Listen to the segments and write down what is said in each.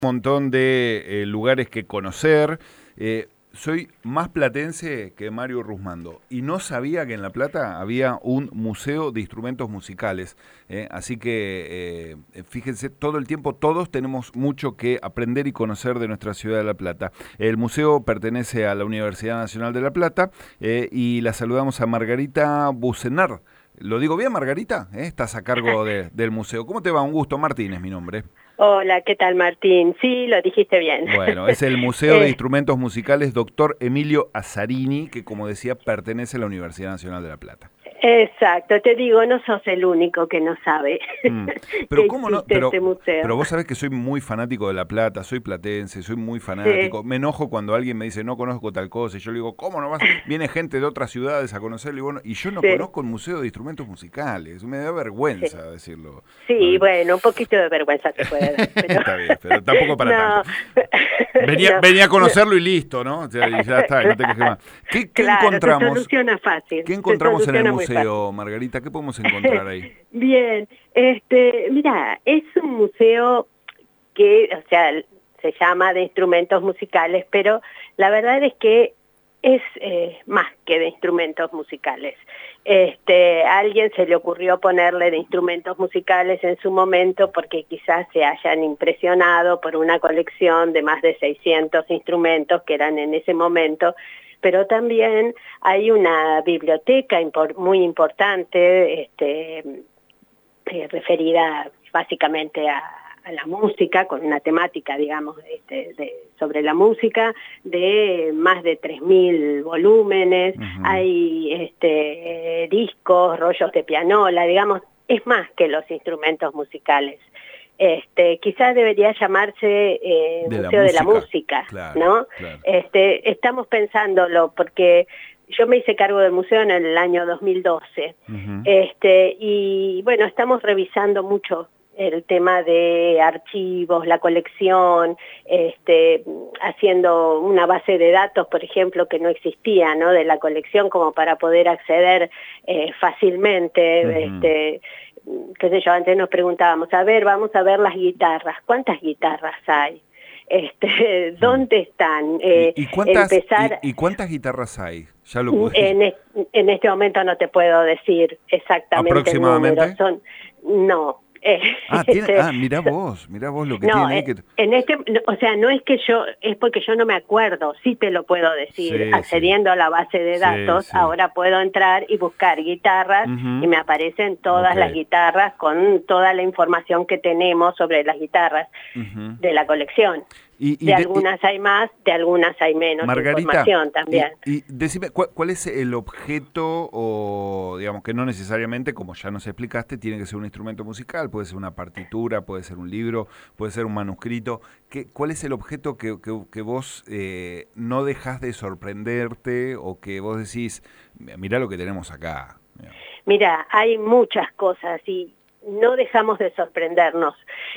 Montón de lugares que conocer. Soy más platense que Mario Rusmando y no sabía que en La Plata había un museo de instrumentos musicales. Así que fíjense, todo el tiempo todos tenemos mucho que aprender y conocer de nuestra ciudad de La Plata. El museo pertenece a la Universidad Nacional de La Plata y la saludamos a Margarita Bucenar. ¿Lo digo bien, Margarita? Estás a cargo del museo. ¿Cómo te va? Un gusto. Martín es mi nombre. Hola, ¿qué tal, Martín? Sí, lo dijiste bien. Bueno, es el Museo de Instrumentos Musicales Dr. Emilio Azzarini, que como decía, pertenece a la Universidad Nacional de La Plata. Exacto, te digo, no sos el único que no sabe Pero que cómo no, existe este museo. pero vos sabés que soy muy fanático de La Plata, soy platense, soy muy fanático. Sí, Me enojo cuando alguien me dice no conozco tal cosa y yo le digo, ¿cómo no vas? Viene gente de otras ciudades a conocerlo y bueno, y yo no sí, conozco el Museo de Instrumentos Musicales. Me da sí. vergüenza decirlo. Sí, bueno, un poquito de vergüenza te puede dar, pero Está bien, pero tampoco para no, tanto. Venía, no, venía a no. conocerlo y listo, ¿no? O sea, y ya está, no te quejes más. ¿Qué Claro, se encontramos? soluciona fácil, ¿Qué se encontramos en el soluciona muy fácil. museo, Margarita? ¿Qué podemos encontrar ahí? Bien, mira, es un museo que, o sea, se llama de instrumentos musicales, pero la verdad es que es más que de instrumentos musicales. A alguien se le ocurrió ponerle de instrumentos musicales en su momento porque quizás se hayan impresionado por una colección de más de 600 instrumentos que eran en ese momento, pero también hay una biblioteca muy importante, referida básicamente a la música, con una temática, digamos, sobre la música, de más de 3.000 volúmenes, Ujú. hay discos, rollos de pianola, digamos, es más que los instrumentos musicales. Quizás debería llamarse De la Museo de la música, Música, claro, ¿no? claro. Estamos pensándolo porque yo me hice cargo del museo en el año 2012, Ujú. y bueno, estamos revisando mucho el tema de archivos, la colección, haciendo una base de datos, por ejemplo, que no existía, ¿no? De la colección como para poder acceder fácilmente, Ujú. qué sé yo, antes nos preguntábamos, a ver, vamos a ver las guitarras, ¿cuántas guitarras hay? Mm. ¿Dónde están? ¿Y cuántas, Empezar, y cuántas guitarras hay? ¿Ya lo podés? en este momento no te puedo decir exactamente el número, ¿Aproximadamente? no, Mirá vos lo que no, tiene ahí que... o sea, no es que es porque yo no me acuerdo, sí te lo puedo decir, Sí, sí, accediendo a la base de sí, datos, sí. ahora puedo entrar y buscar guitarras y Ujú. me aparecen Ok. todas las guitarras con toda la información que tenemos sobre las guitarras Ujú. de la colección. Y, De algunas hay más, de algunas hay menos Margarita, información también. y decime, ¿cuál es el objeto o, digamos, que no necesariamente, como ya nos explicaste, tiene que ser un instrumento musical, puede ser una partitura, puede ser un libro, puede ser un manuscrito? ¿Cuál es el objeto que vos no dejás de sorprenderte o que vos decís, mirá lo que tenemos acá? Mira, hay muchas cosas y no dejamos de sorprendernos.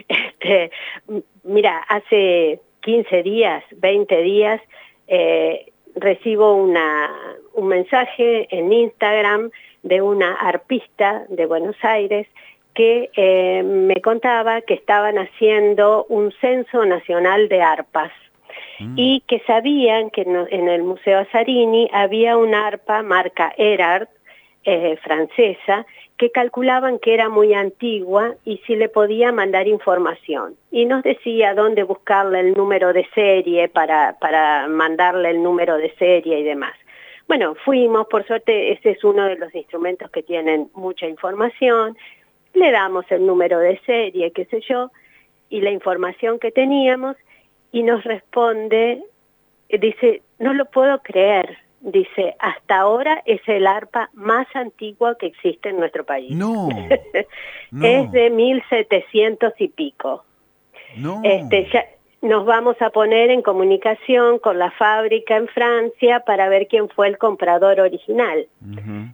Mira, hace 15 días, 20 días, recibo un mensaje en Instagram de una arpista de Buenos Aires que me contaba que estaban haciendo un censo nacional de arpas Mm. y que sabían que en el Museo Azzarini había una arpa marca Erard, francesa, que calculaban que era muy antigua y si le podía mandar información. Y nos decía dónde buscarle el número de serie para mandarle el número de serie y demás. Bueno, fuimos, por suerte ese es uno de los instrumentos que tienen mucha información, le damos el número de serie, qué sé yo, y la información que teníamos, y nos responde, dice, no lo puedo creer, dice, hasta ahora es el arpa más antigua que existe en nuestro país. No, Es no, de 1700 y pico. no. Ya nos vamos a poner en comunicación con la fábrica en Francia para ver quién fue el comprador original. Ujú.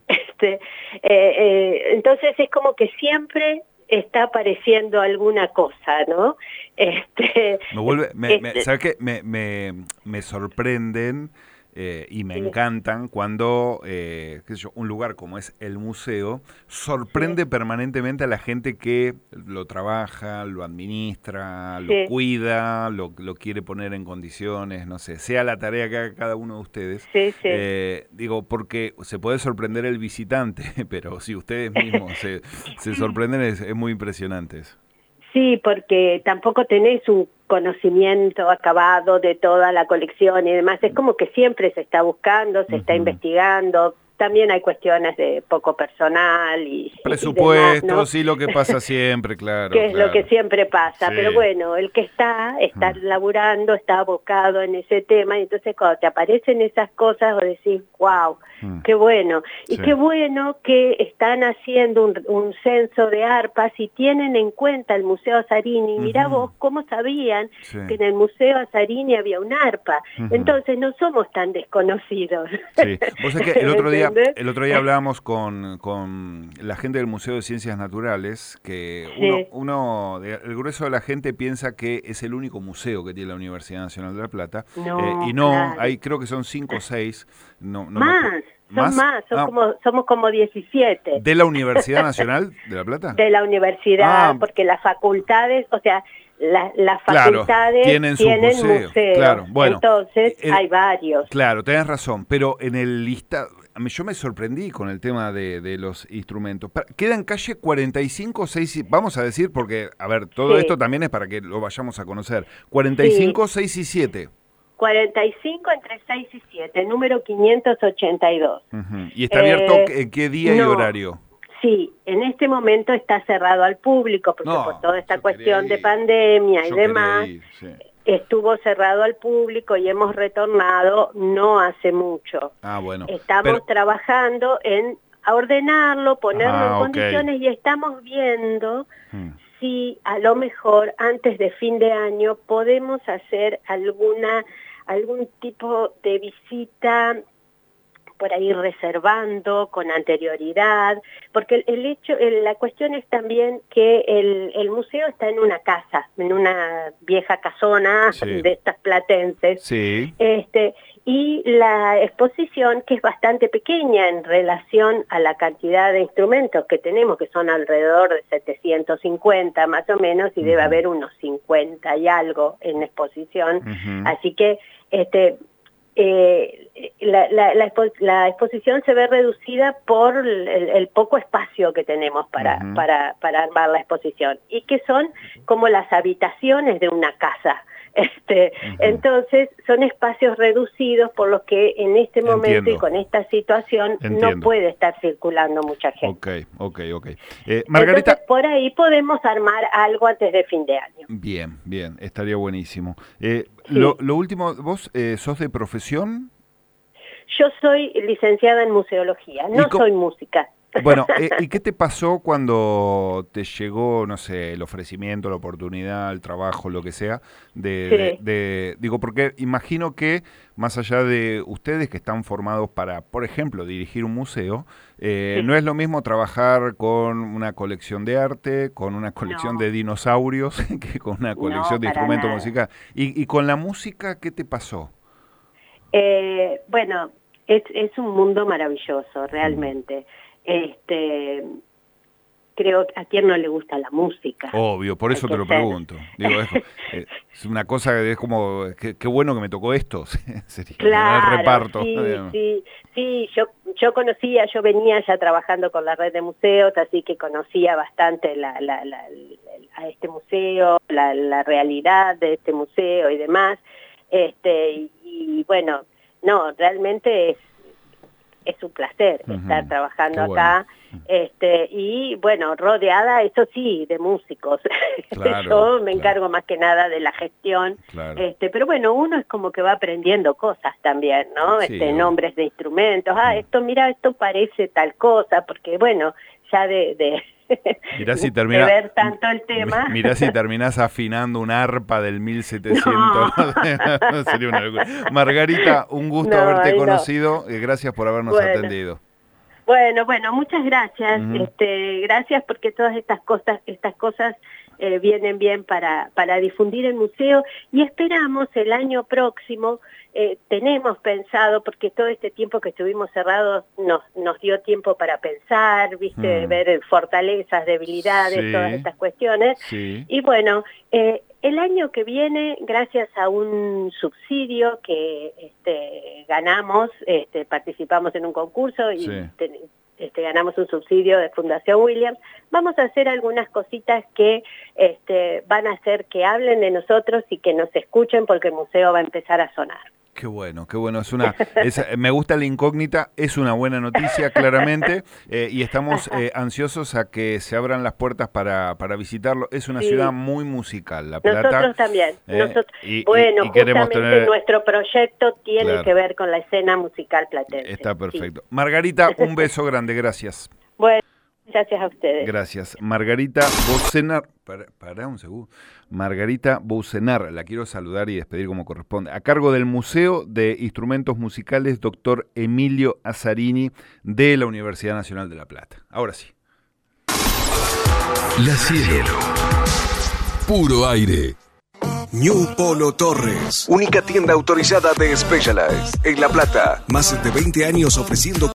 Entonces es como que siempre está apareciendo alguna cosa, ¿no? Me vuelve, Este, ¿sabes qué? Me sorprenden y me Sí, encantan cuando, qué sé yo, un lugar como es el museo sorprende sí, permanentemente a la gente que lo trabaja, lo administra, lo sí, cuida, lo quiere poner en condiciones, no sé, sea la tarea que haga cada uno de ustedes. sí, sí. Digo, porque se puede sorprender el visitante, pero si ustedes mismos se sorprenden es muy impresionante eso. Sí, porque tampoco tenés un conocimiento acabado de toda la colección y demás. Es como que siempre se está buscando, se está Ujú. investigando. También hay cuestiones de poco personal y demás, Presupuesto, ¿no? sí, lo que pasa siempre, claro, Que es lo que claro. siempre pasa, pero Sí. bueno, el que está Mm. laburando, está abocado en ese tema, y entonces cuando te aparecen esas cosas, vos decís, wow, Mm. qué bueno, y Sí. qué bueno que están haciendo un censo de arpas y tienen en cuenta el Museo Azarini. Mirá Ujú. vos cómo sabían Sí. que en el Museo Azarini había un arpa, Ujú. entonces no somos tan desconocidos. Sí, vos sabés que ¿Entendés? el otro día hablábamos con la gente del Museo de Ciencias Naturales, que Sí, el grueso de la gente piensa que es el único museo que tiene la Universidad Nacional de La Plata, y no, no, claro. hay, creo que son 5 o 6, no me acuerdo. Más, son ¿Más? más, Ah, somos como 17 ¿de la Universidad Nacional de La Plata? de la universidad, Ah, porque las facultades, o sea, las claro, facultades tienen sus tienen museos, museos, claro. Bueno, entonces el, hay varios. claro, tenés razón, pero en el lista, yo me sorprendí con el tema de los instrumentos. Queda en calle 45, 6, vamos a decir, porque, a ver, todo esto Sí, también es para que lo vayamos a conocer. sí, 45, 6 y 7. 45 entre 6 y 7, número 582. Ujú. ¿Y está abierto Eh, qué día y no, horario? sí, en este momento está cerrado al público, porque por No, toda esta yo quería cuestión de ir, pandemia y yo quería demás, ir, sí. estuvo cerrado al público y hemos retornado no hace mucho. Ah, bueno, pero, Estamos trabajando en ordenarlo, ponerlo en ok. condiciones y estamos viendo Mm. si a lo mejor antes de fin de año podemos hacer algún tipo de visita por ahí reservando con anterioridad, porque la cuestión es también que el museo está en una casa, en una vieja casona Sí, de estas platenses, sí. y la exposición, que es bastante pequeña en relación a la cantidad de instrumentos que tenemos, que son alrededor de 750 más o menos, y debe Ujú, haber unos 50 y algo en exposición, ujú, así que la exposición se ve reducida por el poco espacio que tenemos ujú, para armar la exposición, y que son como las habitaciones de una casa. ujú. Entonces son espacios reducidos por los que en este momento y Entiendo, con esta situación no entiendo. puede estar circulando mucha Ok, gente. ok, ok. Entonces Margarita, por ahí podemos armar algo antes de fin de año. bien, bien, estaría buenísimo. Sí. Lo último, ¿vos sos de profesión? Yo soy licenciada en museología, ¿Y no soy música. bueno, ¿y qué te pasó cuando te llegó, no sé, el ofrecimiento, la oportunidad, el trabajo, lo que sea, Sí, digo, porque imagino que más allá de ustedes que están formados para, por ejemplo, dirigir un museo, no sí, es lo mismo trabajar con una colección de arte, con una colección no, de dinosaurios, que con una no, colección de para instrumentos nada. musicales. Y con la música, ¿qué te pasó? Bueno, es un mundo maravilloso, Mm. realmente. Este, creo que a quien no le gusta la música, Obvio, por hay eso te que lo ser. pregunto. Digo, es una cosa que es como, qué bueno que me tocó esto, sería en el Claro, reparto. sí, Digamos. sí, sí, yo venía ya trabajando con la red de museos, así que conocía bastante a este museo, la realidad de este museo y demás, y bueno, no, realmente es un placer estar Ujú, qué trabajando bueno. acá, y bueno, rodeada, eso sí, de músicos. Claro, Yo me claro, encargo más que nada de la gestión, claro. pero bueno, uno es como que va aprendiendo cosas también, ¿no? Sí, obvio. Nombres de instrumentos, Mm. esto, mira, esto parece tal cosa, porque bueno, ya Mirá si de termina, ver tanto el tema, mirá si terminás afinando un arpa del 1700. no, ¿No? Sería una locura. Margarita, un gusto no, haberte ahí no. conocido. Gracias por habernos Bueno. atendido. Bueno, muchas gracias. Ujú. Gracias porque todas estas cosas vienen bien para difundir el museo, y esperamos el año próximo, tenemos pensado, porque todo este tiempo que estuvimos cerrados nos dio tiempo para pensar, ¿viste? Ver fortalezas, debilidades, todas estas cuestiones, y bueno, el año que viene, gracias a un subsidio que ganamos, participamos en un concurso y ganamos un subsidio de Fundación Williams, vamos a hacer algunas cositas que van a hacer que hablen de nosotros y que nos escuchen, porque el museo va a empezar a sonar. Qué bueno, qué bueno. Me gusta la incógnita, es una buena noticia, claramente, y estamos ansiosos a que se abran las puertas para visitarlo. Es una ciudad muy musical, La Plata. Nosotros también. Y justamente nuestro proyecto tiene que ver con la escena musical platense. Está perfecto. Margarita, un beso grande, gracias. Bueno, gracias a ustedes. Gracias. Margarita Bocenar, para un segundo. Margarita Bocenar, la quiero saludar y despedir como corresponde. A cargo del Museo de Instrumentos Musicales, doctor Emilio Azzarini, de la Universidad Nacional de La Plata. Ahora sí. La Cielo. Puro aire. New Polo Torres. Única tienda autorizada de Specialized en La Plata. Más de 20 años ofreciendo